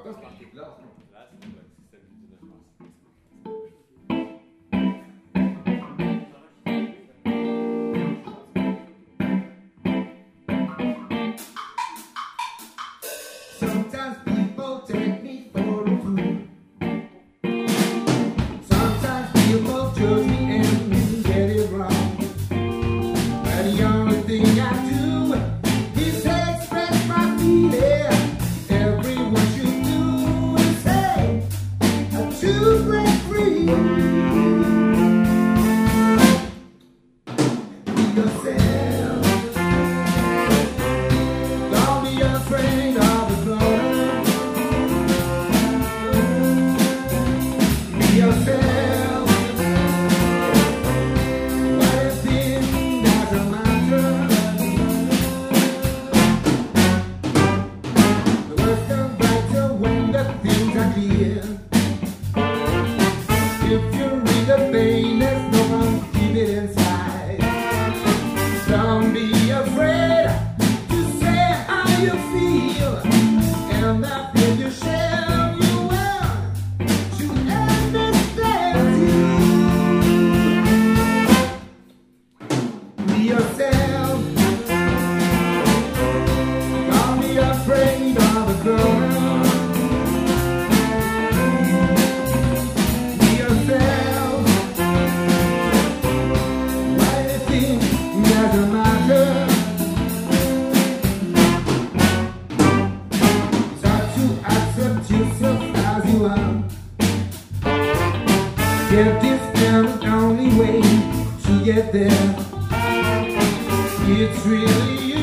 ce particular. Là, c'est le système du 19 mars. Sometimes people take me for a fool. Sometimes people judge me and get it wrong. But the only thing I do is express my feeling. Everyone should do is say to break free. Be yourself. Don't be afraid of the blood. Be yourself. What is it doesn't matter. The words come brighter when the things are clear. If you read the pain, there's no one keep it inside. Don't be afraid to say how you feel, and that if you share you will to understand you. Be yourself. Don't be afraid of the girl. Be yourself. Why you think doesn't matter. Try to accept yourself as you are. Get this down, the only way to get there. It's really